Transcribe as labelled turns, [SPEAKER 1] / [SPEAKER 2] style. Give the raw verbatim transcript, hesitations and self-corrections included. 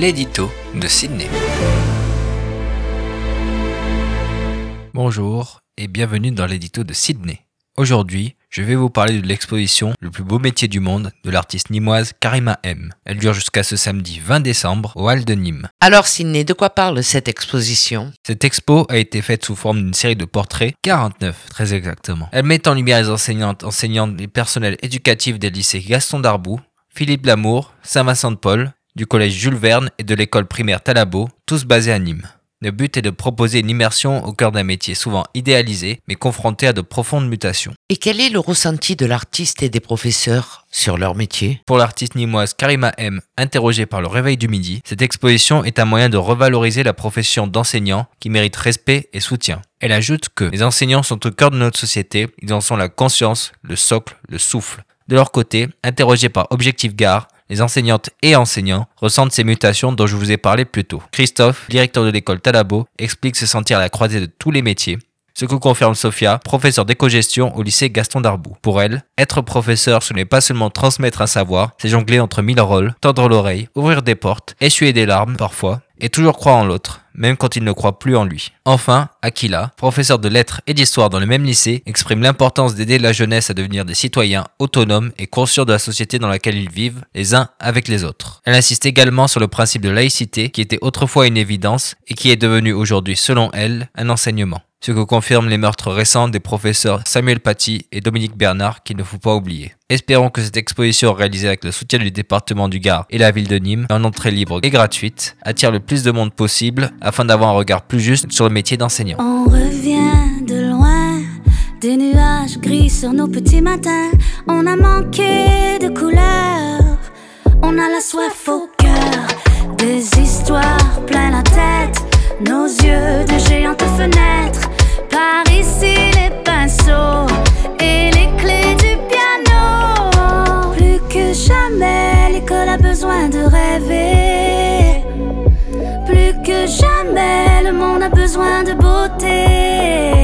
[SPEAKER 1] l'édito de Sydney. Bonjour et bienvenue dans l'édito de Sydney. Aujourd'hui, je vais vous parler de l'exposition Le plus beau métier du monde de l'artiste nîmoise Karima M. Elle dure jusqu'à ce samedi vingt décembre au Hall de Nîmes.
[SPEAKER 2] Alors Sydney, de quoi parle cette exposition ?
[SPEAKER 1] Cette expo a été faite sous forme d'une série de portraits, quarante-neuf très exactement. Elle met en lumière les enseignantes, enseignantes et personnels éducatifs des lycées Gaston Darboux, Philippe Lamour, Saint-Vincent-de-Paul, du collège Jules Verne et de l'école primaire Talabo, tous basés à Nîmes. Le but est de proposer une immersion au cœur d'un métier souvent idéalisé, mais confronté à de profondes mutations.
[SPEAKER 2] Et quel est le ressenti de l'artiste et des professeurs sur leur métier ?
[SPEAKER 1] Pour l'artiste nîmoise Karima M, interrogée par le Réveil du Midi, cette exposition est un moyen de revaloriser la profession d'enseignant qui mérite respect et soutien. Elle ajoute que les enseignants sont au cœur de notre société, ils en sont la conscience, le socle, le souffle. De leur côté, interrogés par Objectif Gare, les enseignantes et enseignants ressentent ces mutations dont je vous ai parlé plus tôt. Christophe, directeur de l'école Talabo, explique se sentir à la croisée de tous les métiers, ce que confirme Sophia, professeure d'éco-gestion au lycée Gaston Darboux. Pour elle, être professeur, ce n'est pas seulement transmettre un savoir, c'est jongler entre mille rôles, tendre l'oreille, ouvrir des portes, essuyer des larmes parfois, et toujours croire en l'autre, même quand il ne croit plus en lui. Enfin, Akila, professeur de lettres et d'histoire dans le même lycée, exprime l'importance d'aider la jeunesse à devenir des citoyens autonomes et conscients de la société dans laquelle ils vivent, les uns avec les autres. Elle insiste également sur le principe de laïcité qui était autrefois une évidence et qui est devenu aujourd'hui, selon elle, un enseignement. Ce que confirment les meurtres récents des professeurs Samuel Paty et Dominique Bernard qu'il ne faut pas oublier. Espérons que cette exposition réalisée avec le soutien du département du Gard et la ville de Nîmes, en entrée libre et gratuite, attire le plus de monde possible afin d'avoir un regard plus juste sur le métier d'enseignant.
[SPEAKER 3] On revient de loin, des nuages gris sur nos petits matins. On a manqué de couleurs, on a la soif au cœur, des histoires plein la tête, nos yeux de géantes fenêtres. Par ici les pinceaux et les clés du piano. Plus que jamais l'école a besoin de rêver. Plus que jamais le monde a besoin de beauté.